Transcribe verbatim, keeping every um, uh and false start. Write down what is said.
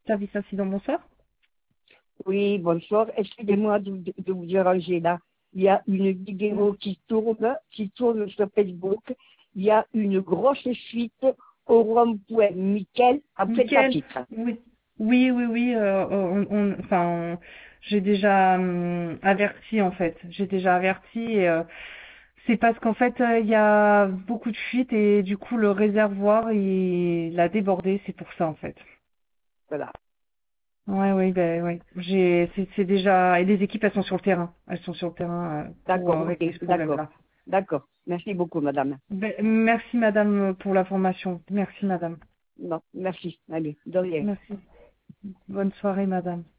service incident, bonsoir. Oui, bonsoir. Excusez-moi de, de- de vous déranger là. Il y a une vidéo qui tourne, qui tourne sur Facebook. Il y a une grosse fuite au rond-point Miquel après le Nickel. chapitre. Oui, oui, oui, oui. euh, on, on- enfin, on- j'ai déjà hum, averti en fait. J'ai déjà averti. Et, euh, c'est parce qu'en fait, euh, il y a beaucoup de fuites et du coup, le réservoir il a débordé. C'est pour ça en fait. Voilà. Ouais, oui, ben, ouais. J'ai, c'est, c'est déjà. Et les équipes, elles sont sur le terrain. Elles sont sur le terrain euh, pour D'accord, euh, ok, régler ce d'accord. problème-là. D'accord. Merci beaucoup, madame. Ben, merci madame pour l'information. Merci madame. Non, merci. Allez, de rien. Merci. Bonne soirée madame.